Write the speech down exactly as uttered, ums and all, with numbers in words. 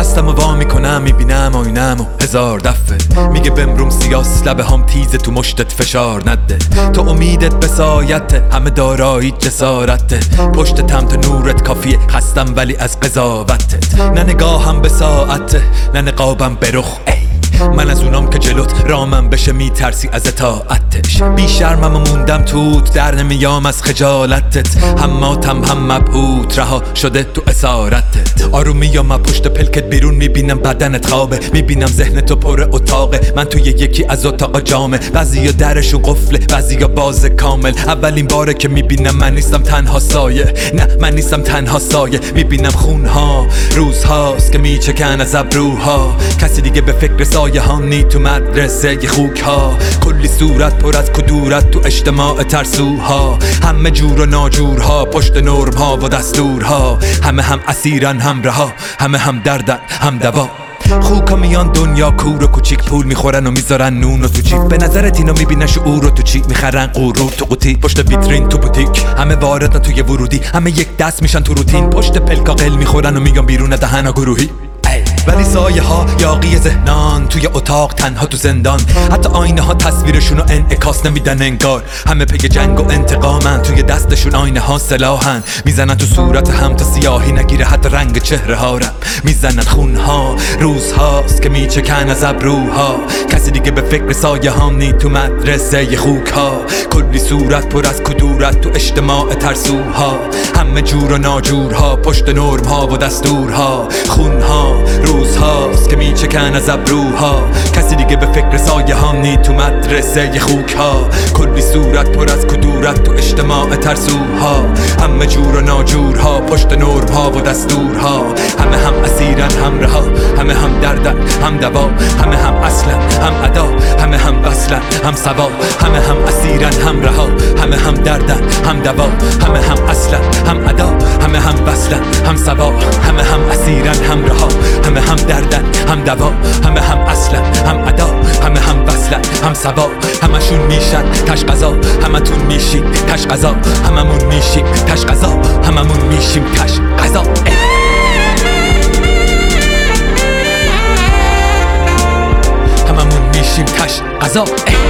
دستم و وا میکنم میبینم آینم و هزار دفعه میگه بمروم سیاس لبه هم تیزه تو مشتت فشار نده. تو امیدت بسایته همه دارایی جسارته، پشت تم تا نورت کافیه خستم ولی از قضاوتت. نه نگاهم به ساعته نه نقابم به رخ، من از اونام که جلوت رامم بشه میترسی از اطاعتش. بی شرمم و موندم توت در نمیام از خجالتت، هم ماتم هم مبهوت رها شده تو اسارتت. آروم میام پشت پلکت بیرون میبینم بدنت خوابه، میبینم ذهنتو پر اتاقه، من توی یکی از اتاقا جامه. بعضیا درشون قفله بعضیا باز کامل، اولین باره که میبینم من نیستم تنها سایه، نه من نیستم تنها سایه. میبینم خونها روزهاست که میچکن از ابروها، کسی دیگه به فکر سایه هم نی تو مدرسه ی خوک ها. کلی صورت پر از کدورت تو اجتماع ترسوها، همه جور و ناجورها پشت نرم ها و دستورها. همه هم اسیرن هم رها، همه هم دردن هم دوا. خوکا میان دنیا کور و کوچیک، پول میخورن و میذارن نون و تو جیب. به نظرت اینا میبینن شعور رو تو چی؟ میخرن غرور تو قوطی پشت ویترین تو بوتیک. همه واردن توی ورودی، همه یک دست میشن تو روتین، پشت پلکا قل میخورن و میگن بیرون دهنا گروهی. ولی سایه ها یاغی ذهنان توی اتاق تنها تو زندان، حتی آینه ها تصویرشون رو انعکاس نمیدن انگار. همه پی جنگ و انتقامن، توی دستشون آینه ها سلاحن، میزنن تو صورت هم تا سیاهی نگیره حتی رنگ چهره ها رم. میزنن خونها روزهاست که میچکن از ابروها، کسی دیگه به فکر سایه هم نی تو مدرسه ی خوک ها. کلی صورت پر از کدورت تو اجتماع ترسوها، همه جور و ناجورها پشت نرم ها و دستورها. خونها روزهاست که میچکن از ابروها، کسی دیگه به فکر سایه هم نی تو مدرسه ی خوک ها. کلی صورت پر از کدورت تو اجتماع ترسوها، همه جور و ناجورها پشت نرم ها و دستورها. همه هم اسیرن هم رها، همه هم دردن هم دوا. همه هم اصلا هم ادا، همه هم وصلن هم سوا. همه هم اسیرن هم رها، همه هم دردن هم دوا. همه هم اصلا هم ادا، همه هم وصلن هم سوا. همه هم اسیرن هم رها، همه هم دردن هم دوا. همه هم اصلا هم ادا، همه هم وصلن هم سوا. همشون میشن تش قضا، همتون میشین تش قضا. هممون میشیم تش قضا، هممون میشیم تش قضا. هممون میشیم تش قضا.